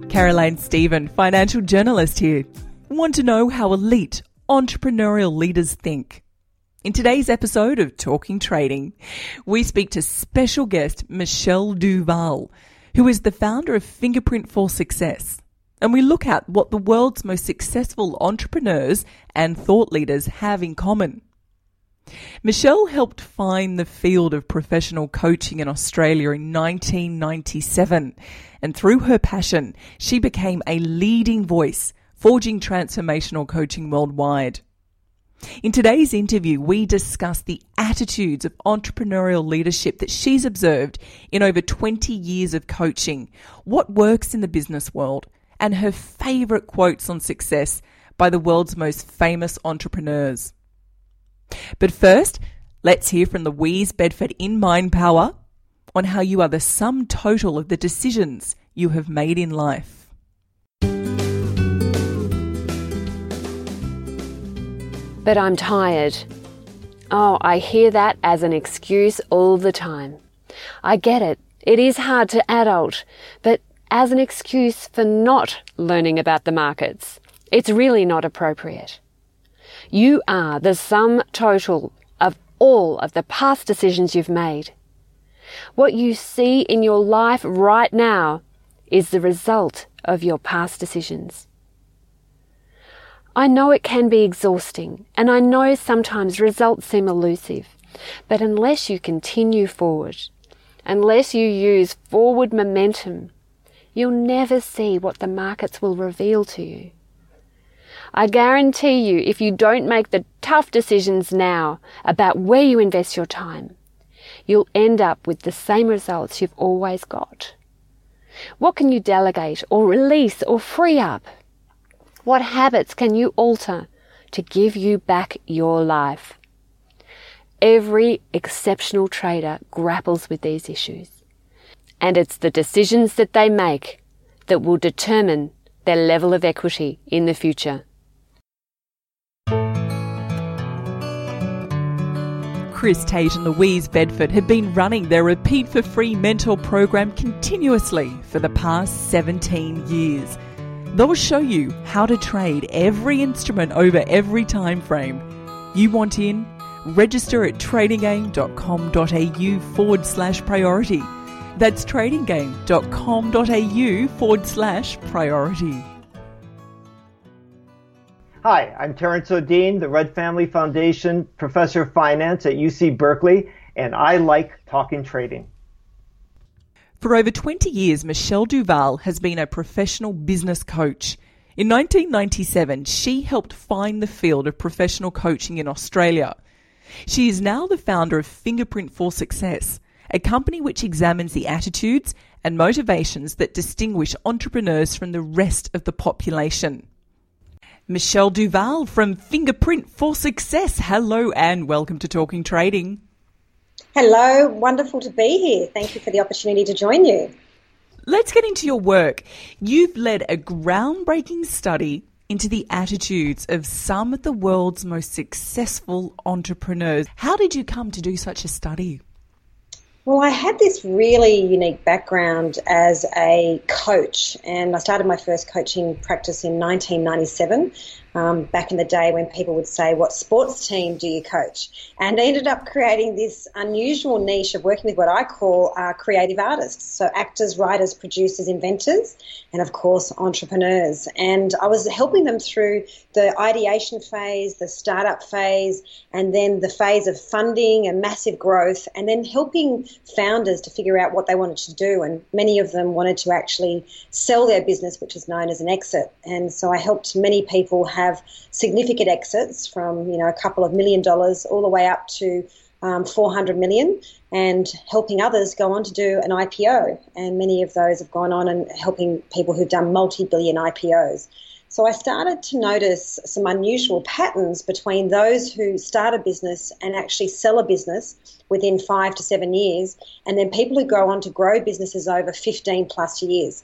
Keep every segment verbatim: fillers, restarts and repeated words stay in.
Caroline Stephen, financial journalist here. Want to know how elite entrepreneurial leaders think? In today's episode of Talking Trading, we speak to special guest Michelle Duval, who is the founder of Fingerprint for Success. And we look at what the world's most successful entrepreneurs and thought leaders have in common. Michelle helped find the field of professional coaching in Australia in nineteen ninety-seven, and through her passion, she became a leading voice, forging transformational coaching worldwide. In today's interview, we discuss the attitudes of entrepreneurial leadership that she's observed in over twenty years of coaching, what works in the business world, and her favourite quotes on success by the world's most famous entrepreneurs. But first, let's hear from Louise Bedford in Mind Power on how you are the sum total of the decisions you have made in life. But I'm tired. Oh, I hear that as an excuse all the time. I get it. It is hard to adult, but as an excuse for not learning about the markets, it's really not appropriate. You are the sum total of all of the past decisions you've made. What you see in your life right now is the result of your past decisions. I know it can be exhausting, and I know sometimes results seem elusive, but unless you continue forward, unless you use forward momentum, you'll never see what the markets will reveal to you. I guarantee you, if you don't make the tough decisions now about where you invest your time, you'll end up with the same results you've always got. What can you delegate or release or free up? What habits can you alter to give you back your life? Every exceptional trader grapples with these issues, and it's the decisions that they make that will determine their level of equity in the future. Chris Tate and Louise Bedford have been running their Repeat for Free mentor program continuously for the past seventeen years. They'll show you how to trade every instrument over every time frame. You want in? Register at tradinggame.com.au forward slash priority. That's tradinggame.com.au forward slash priority. Hi, I'm Terence O'Dean, the Rudd Family Foundation Professor of Finance at U C Berkeley, and I like talking trading. For over twenty years, Michelle Duval has been a professional business coach. In nineteen ninety-seven, she helped find the field of professional coaching in Australia. She is now the founder of Fingerprint for Success, a company which examines the attitudes and motivations that distinguish entrepreneurs from the rest of the population. Michelle Duval from Fingerprint for Success. Hello and welcome to Talking Trading. Hello, wonderful to be here. Thank you for the opportunity to join you. Let's get into your work. You've led a groundbreaking study into the attitudes of some of the world's most successful entrepreneurs. How did you come to do such a study? Well, I had this really unique background as a coach, and I started my first coaching practice in nineteen ninety-seven, um, back in the day when people would say, what sports team do you coach? And I ended up creating this unusual niche of working with what I call uh, creative artists, so actors, writers, producers, inventors, and of course entrepreneurs. And I was helping them through the ideation phase, the startup phase, and then the phase of funding and massive growth, and then helping founders to figure out what they wanted to do. And many of them wanted to actually sell their business, which is known as an exit. And so I helped many people have significant exits from, you know, a couple of million dollars all the way up to um, four hundred million, and helping others go on to do an I P O. And many of those have gone on and helping people who've done multi-billion I P Os. So I started to notice some unusual patterns between those who start a business and actually sell a business within five to seven years, and then people who go on to grow businesses over fifteen plus years.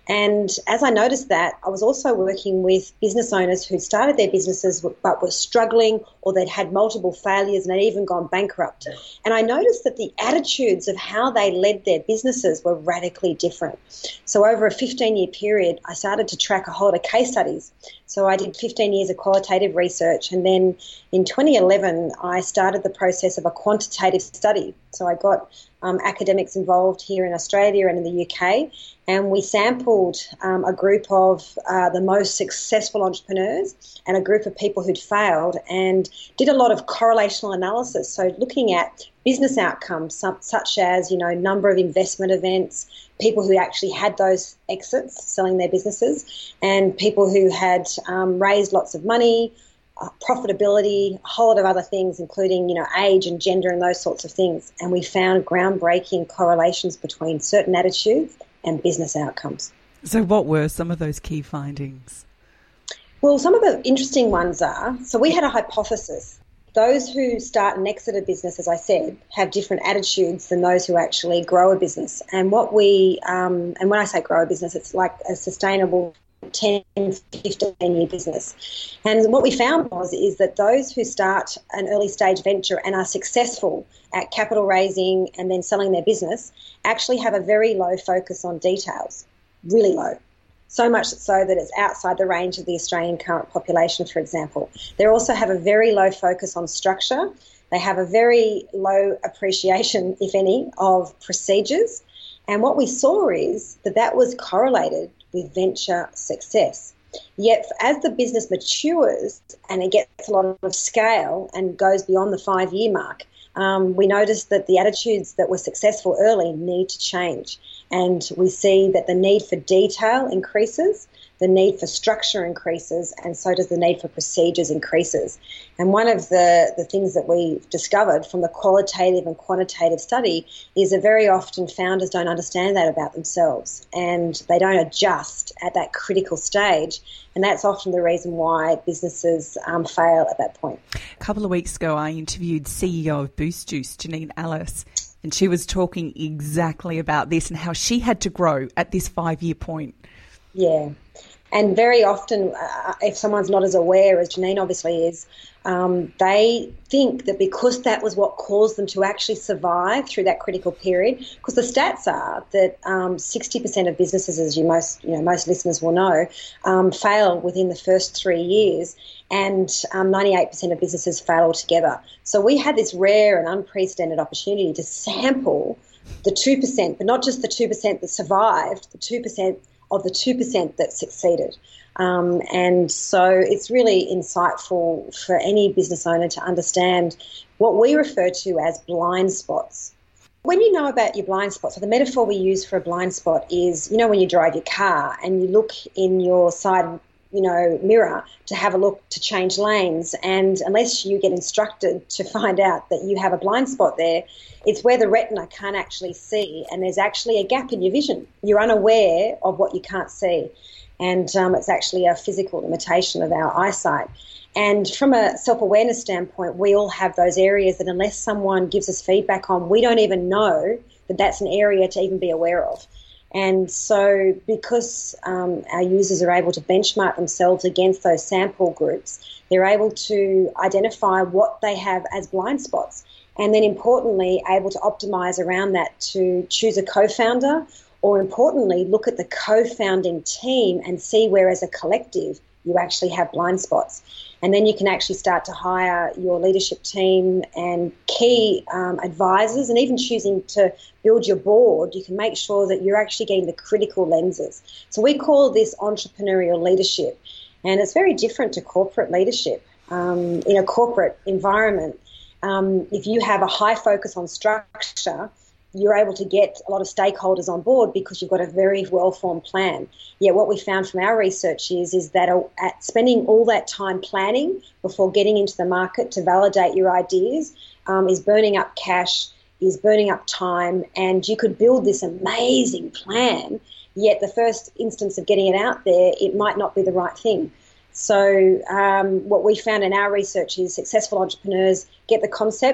And as I noticed that, I was also working with business owners who'd started their businesses but were struggling, or they'd had multiple failures and they'd even gone bankrupt. And I noticed that the attitudes of how they led their businesses were radically different. So over a fifteen-year period, I started to track a whole lot of case studies. So I did fifteen years of qualitative research, and then in twenty eleven, I started the process of a quantitative study. So I got um, academics involved here in Australia and in the U K, and we sampled um, a group of uh, the most successful entrepreneurs and a group of people who'd failed, and did a lot of correlational analysis. So looking at business outcomes such as, you know, number of investment events, people who actually had those exits, selling their businesses, and people who had um, raised lots of money, uh, profitability, a whole lot of other things, including, you know, age and gender and those sorts of things. And we found groundbreaking correlations between certain attitudes and business outcomes. So what were some of those key findings? Well, some of the interesting ones are, so we had a hypothesis. Those who start and exit a business, as I said, have different attitudes than those who actually grow a business. And what we, um, and when I say grow a business, it's like a sustainable ten, fifteen-year business. And what we found was is that those who start an early stage venture and are successful at capital raising and then selling their business actually have a very low focus on details, really low. So much so that it's outside the range of the Australian current population, for example. They also have a very low focus on structure. They have a very low appreciation, if any, of procedures. And what we saw is that that was correlated with venture success. Yet as the business matures and it gets a lot of scale and goes beyond the five-year mark, um, we noticed that the attitudes that were successful early need to change. And we see that the need for detail increases, the need for structure increases, and so does the need for procedures increases. And one of the, the things that we've discovered from the qualitative and quantitative study is that very often founders don't understand that about themselves, and they don't adjust at that critical stage. And that's often the reason why businesses um, fail at that point. A couple of weeks ago, I interviewed C E O of Boost Juice, Janine Allis, and she was talking exactly about this and how she had to grow at this five-year point. Yeah. And very often, uh, if someone's not as aware as Janine obviously is, um, they think that because that was what caused them to actually survive through that critical period, because the stats are that um, sixty percent of businesses, as you most you know most listeners will know, um, fail within the first three years, and um, ninety-eight percent of businesses fail altogether. So we had this rare and unprecedented opportunity to sample the two percent, but not just the two percent that survived, the two percent of the two percent that succeeded. Um, and so it's really insightful for any business owner to understand what we refer to as blind spots. When you know about your blind spots, so the metaphor we use for a blind spot is, you know, when you drive your car and you look in your side, you know, mirror to have a look to change lanes, and unless you get instructed to find out that you have a blind spot there, it's where the retina can't actually see, and there's actually a gap in your vision. You're unaware of what you can't see, and um, it's actually a physical limitation of our eyesight. And from a self-awareness standpoint, we all have those areas that unless someone gives us feedback on, we don't even know that that's an area to even be aware of. And so because um, our users are able to benchmark themselves against those sample groups, they're able to identify what they have as blind spots, and then importantly able to optimize around that to choose a co-founder, or importantly look at the co-founding team and see where as a collective you actually have blind spots. And then you can actually start to hire your leadership team and key um, advisors, and even choosing to build your board, you can make sure that you're actually getting the critical lenses. So we call this entrepreneurial leadership, and it's very different to corporate leadership. Um, in a corporate environment, um, if you have a high focus on structure, you're able to get a lot of stakeholders on board because you've got a very well-formed plan. Yet what we found from our research is, is that at spending all that time planning before getting into the market to validate your ideas um, is burning up cash, is burning up time, and you could build this amazing plan, yet the first instance of getting it out there, it might not be the right thing. So um, what we found in our research is successful entrepreneurs get the concept,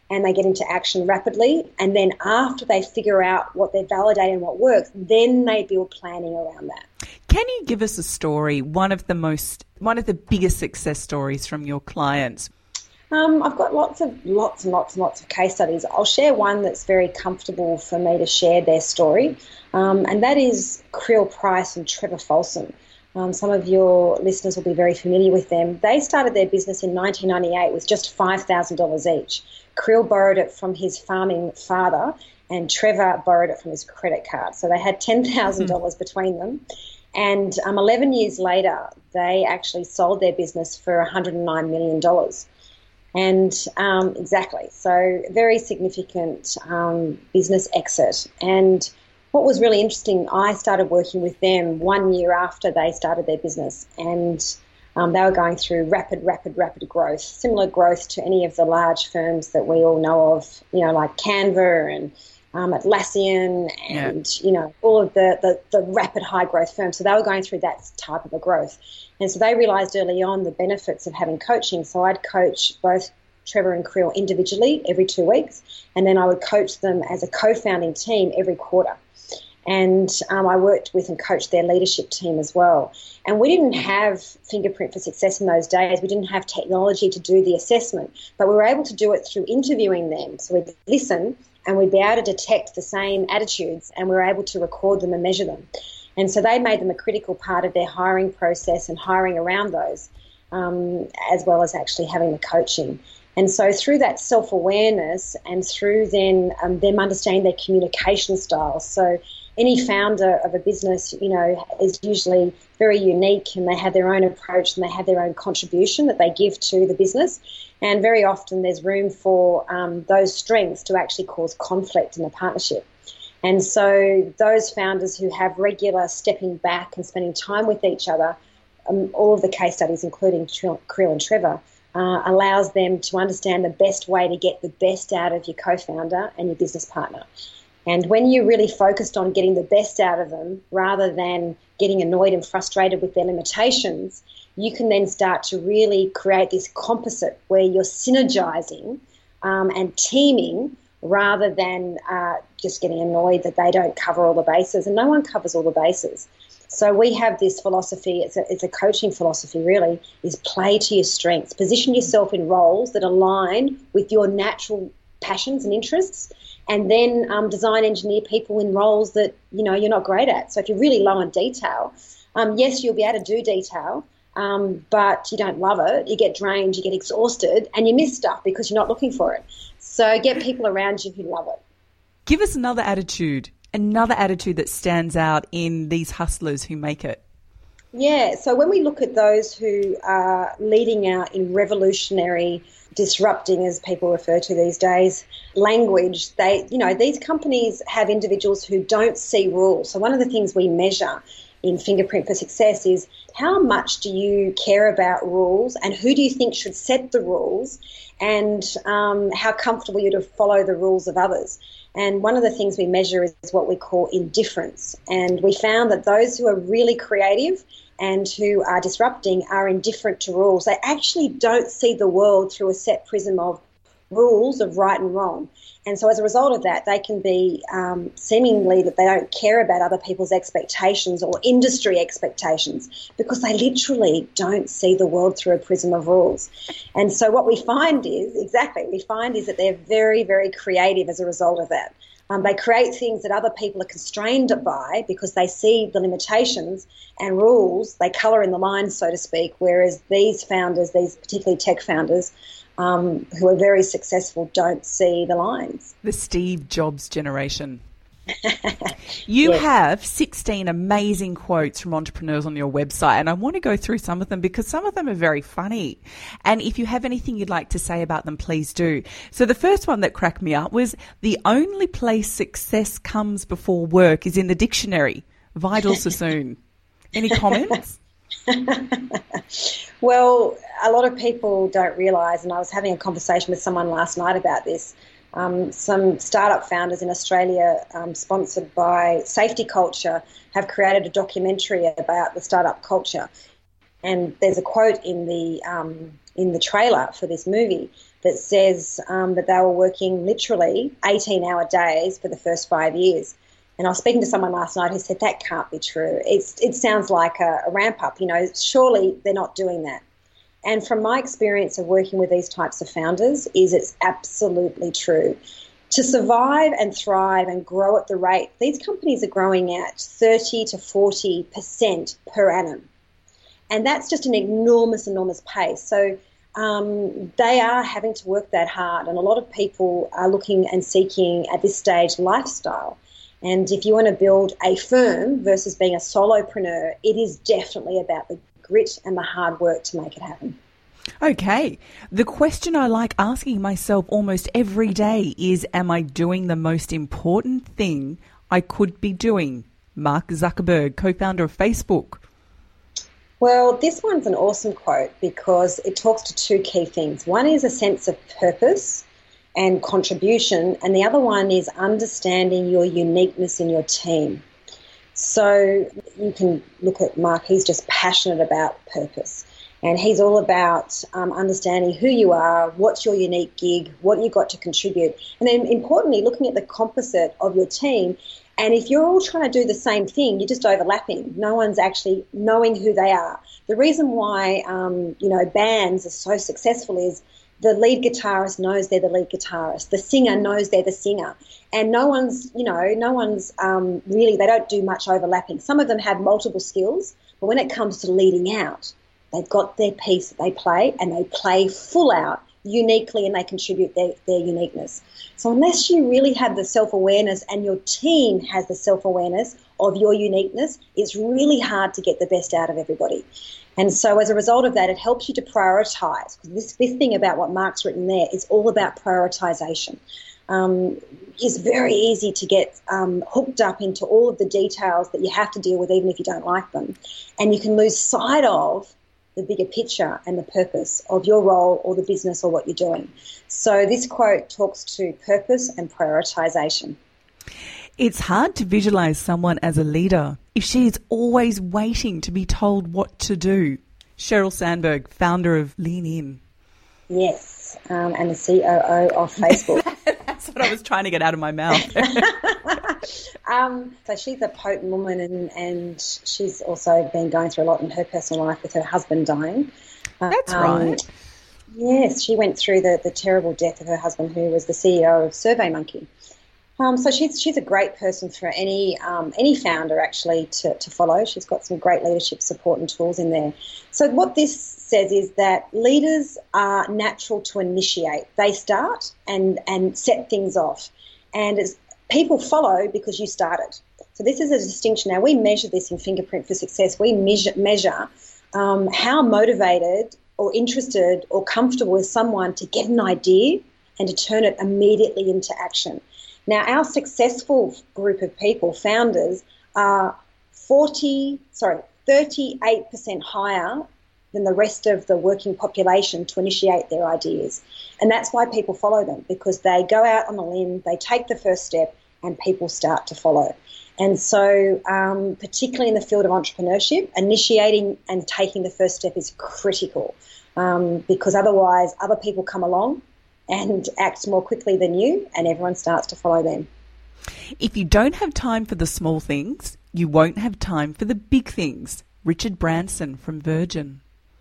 and they get into action rapidly. And then after they figure out what they're validating and what works, then they build planning around that. Can you give us a story, one of the most, one of the biggest success stories from your clients? Um, I've got lots of lots and lots and lots of case studies. I'll share one that's very comfortable for me to share their story, um, and that is Creel Price and Trevor Folsom. Um, some of your listeners will be very familiar with them. They started their business in nineteen ninety-eight with just five thousand dollars each. Creel borrowed it from his farming father, and Trevor borrowed it from his credit card. So they had ten thousand dollars mm-hmm. between them. And um, eleven years later, they actually sold their business for one hundred nine million dollars. And um, exactly, so very significant um, business exit. And what was really interesting, I started working with them one year after they started their business, and um, they were going through rapid, rapid, rapid growth, similar growth to any of the large firms that we all know of, you know, like Canva and um, Atlassian and, yeah. you know, all of the, the, the rapid high growth firms. So they were going through that type of a growth. And so they realised early on the benefits of having coaching. So I'd coach both Trevor and Creel individually every two weeks, and then I would coach them as a co-founding team every quarter. And um, I worked with and coached their leadership team as well. And we didn't have Fingerprint for Success in those days. We didn't have technology to do the assessment, but we were able to do it through interviewing them. So we'd listen and we'd be able to detect the same attitudes, and we were able to record them and measure them. And so they made them a critical part of their hiring process and hiring around those, um, as well as actually having the coaching. And so through that self-awareness and through then um, them understanding their communication styles. So any founder of a business, you know, is usually very unique, and they have their own approach and they have their own contribution that they give to the business. And very often there's room for um, those strengths to actually cause conflict in a partnership. And so those founders who have regular stepping back and spending time with each other, um, all of the case studies, including Creel and Trevor, uh, allows them to understand the best way to get the best out of your co-founder and your business partner. And when you're really focused on getting the best out of them rather than getting annoyed and frustrated with their limitations, you can then start to really create this composite where you're synergizing um, and teaming rather than uh, just getting annoyed that they don't cover all the bases. And no one covers all the bases. So we have this philosophy, it's a, it's a coaching philosophy really, is play to your strengths. Position yourself in roles that align with your natural passions and interests, and then um, design engineer people in roles that, you know, you're not great at. So if you're really low on detail, um, yes, you'll be able to do detail, um, but you don't love it, you get drained, you get exhausted, and you miss stuff because you're not looking for it. So get people around you who love it. Give us another attitude, another attitude that stands out in these hustlers who make it. Yeah, so when we look at those who are leading out in revolutionary, disrupting, as people refer to these days, language, they, you know, these companies have individuals who don't see rules. So one of the things we measure in Fingerprint for Success is how much do you care about rules, and who do you think should set the rules, and um, how comfortable you're to follow the rules of others. And one of the things we measure is what we call indifference. And we found that those who are really creative and who are disrupting are indifferent to rules. They actually don't see the world through a set prism of rules of right and wrong. And so as a result of that, they can be um, seemingly that they don't care about other people's expectations or industry expectations, because they literally don't see the world through a prism of rules. And so what we find is, exactly, we find is that they're very, very creative as a result of that. Um, they create things that other people are constrained by because they see the limitations and rules. They colour in the lines, so to speak, whereas these founders, these particularly tech founders, Um, who are very successful, don't see the lines. The Steve Jobs generation. You Yes. have sixteen amazing quotes from entrepreneurs on your website, and I want to go through some of them because some of them are very funny. And if you have anything you'd like to say about them, please do. So the first one that cracked me up was, the only place success comes before work is in the dictionary. Vidal Sassoon. Any comments? Well, a lot of people don't realise, and I was having a conversation with someone last night about this, um, some startup founders in Australia, um, sponsored by Safety Culture, have created a documentary about the startup culture. And there's a quote in the um, in the trailer for this movie that says um, that they were working literally eighteen-hour days for the first five years. And I was speaking to someone last night who said that can't be true. It's, it sounds like a, a ramp-up. You know, surely they're not doing that. And from my experience of working with these types of founders is it's absolutely true. To survive and thrive and grow at the rate, these companies are growing at thirty to forty percent per annum. And that's just an enormous, enormous pace. So um, they are having to work that hard. And a lot of people are looking and seeking at this stage lifestyle. And if you want to build a firm versus being a solopreneur, it is definitely about the grit and the hard work to make it happen. Okay. The question I like asking myself almost every day is, am I doing the most important thing I could be doing? Mark Zuckerberg, co-founder of Facebook. Well, this one's an awesome quote because it talks to two key things. One is a sense of purpose and contribution, and the other one is understanding your uniqueness in your team. So you can look at Mark, he's just passionate about purpose, and he's all about um, understanding who you are, what's your unique gig, what you got to contribute, and then importantly, looking at the composite of your team. And if you're all trying to do the same thing, you're just overlapping. No one's actually knowing who they are. The reason why, um, you know, bands are so successful is the lead guitarist knows they're the lead guitarist. The singer knows they're the singer. And no one's, you know, no one's um, really, they don't do much overlapping. Some of them have multiple skills, but when it comes to leading out, they've got their piece that they play and they play full out uniquely and they contribute their, their uniqueness. So unless you really have the self-awareness and your team has the self-awareness of your uniqueness, it's really hard to get the best out of everybody. And so as a result of that, it helps you to prioritise. This, this thing about what Mark's written there is all about prioritisation. Um, it's very easy to get um, hooked up into all of the details that you have to deal with even if you don't like them. And you can lose sight of the bigger picture and the purpose of your role or the business or what you're doing. So this quote talks to purpose and prioritisation. It's hard to visualize someone as a leader if she is always waiting to be told what to do. Sheryl Sandberg, founder of Lean In. Yes, um, and the C O O of Facebook. That's what I was trying to get out of my mouth. um, so she's a potent woman, and, and she's also been going through a lot in her personal life with her husband dying. That's um, right. Yes, she went through the, the terrible death of her husband, who was the C E O of SurveyMonkey. Um, so she's she's a great person for any um, any founder actually to, to follow. She's got some great leadership support and tools in there. So what this says is that leaders are natural to initiate. They start and, and set things off. And as people follow because you started. So this is a distinction. Now, we measure this in Fingerprint for Success. We measure, measure um, how motivated or interested or comfortable is someone to get an idea and to turn it immediately into action. Now, our successful group of people, founders, are forty, sorry, thirty-eight percent higher than the rest of the working population to initiate their ideas. And that's why people follow them, because they go out on a limb, they take the first step, and people start to follow. And so, um, particularly in the field of entrepreneurship, initiating and taking the first step is critical, um, because otherwise other people come along and act more quickly than you, and everyone starts to follow them. If you don't have time for the small things, you won't have time for the big things. Richard Branson from Virgin.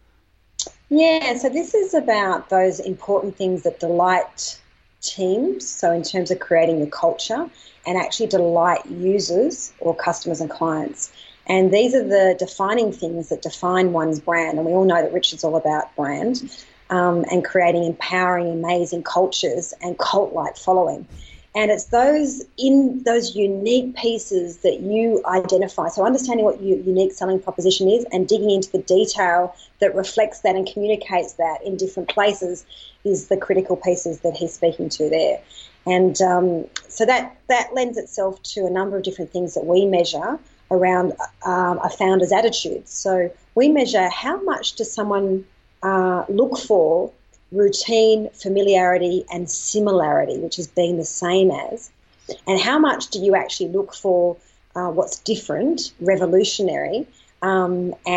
Yeah, so this is about those important things that delight teams, so in terms of creating the culture, and actually delight users or customers and clients. And these are the defining things that define one's brand. And we all know that Richard's all about brand. Um, and creating empowering, amazing cultures and cult-like following. And it's those in those unique pieces that you identify. So understanding what your unique selling proposition is and digging into the detail that reflects that and communicates that in different places is the critical pieces that he's speaking to there. And um, so that, that lends itself to a number of different things that we measure around um, a founder's attitude. So we measure how much does someone Uh, look for routine, familiarity, and similarity, which is being the same as, and how much do you actually look for uh, what's different, revolutionary, um, and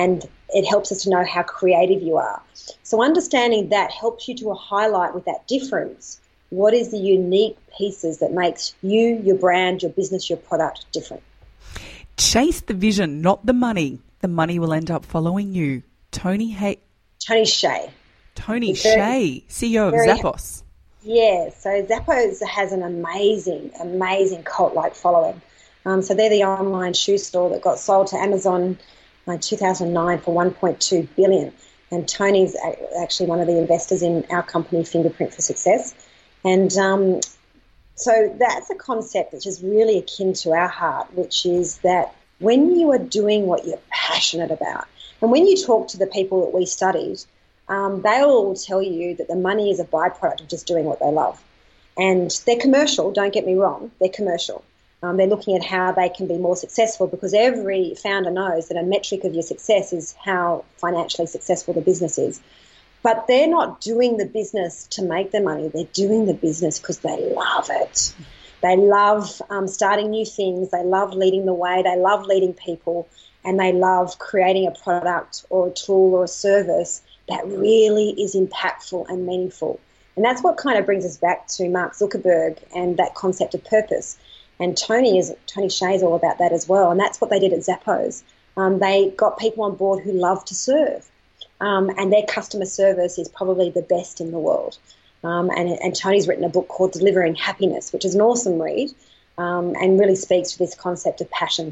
it helps us to know how creative you are. So understanding that helps you to highlight with that difference what is the unique pieces that makes you, your brand, your business, your product different. Chase the vision, not the money. The money will end up following you. Tony Hay- Tony Hsieh. Tony Very, Hsieh, C E O of very, Zappos. Yeah, so Zappos has an amazing, amazing cult-like following. Um, so they're the online shoe store that got sold to Amazon in two thousand nine for one point two billion dollars. And Tony's actually one of the investors in our company, Fingerprint for Success. And um, so that's a concept which is really akin to our heart, which is that when you are doing what you're passionate about, and when you talk to the people that we studied, um, they all tell you that the money is a byproduct of just doing what they love. And they're commercial, don't get me wrong, they're commercial. Um, they're looking at how they can be more successful, because every founder knows that a metric of your success is how financially successful the business is. But they're not doing the business to make the money. They're doing the business because they love it. They love um, starting new things. They love leading the way. They love leading people. And they love creating a product or a tool or a service that really is impactful and meaningful. And that's what kind of brings us back to Mark Zuckerberg and that concept of purpose. And Tony is Tony Hsieh is all about that as well. And that's what they did at Zappos. Um, they got people on board who love to serve. Um, and their customer service is probably the best in the world. Um, and, and Tony's written a book called Delivering Happiness, which is an awesome read um, and really speaks to this concept of passion.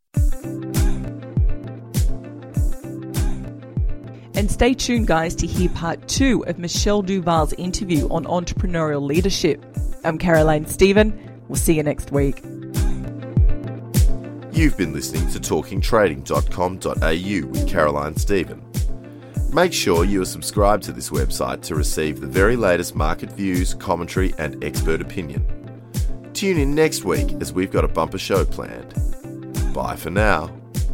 And stay tuned, guys, to hear part two of Michelle Duval's interview on entrepreneurial leadership. I'm Caroline Stephen. We'll see you next week. You've been listening to talking trading dot com dot a u with Caroline Stephen. Make sure you are subscribed to this website to receive the very latest market views, commentary, and expert opinion. Tune in next week as we've got a bumper show planned. Bye for now.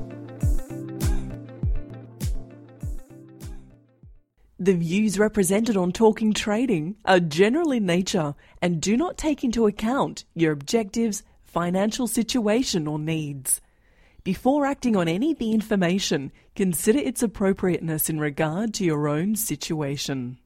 The views represented on Talking Trading are general in nature and do not take into account your objectives, financial situation, or needs. Before acting on any of the information, consider its appropriateness in regard to your own situation.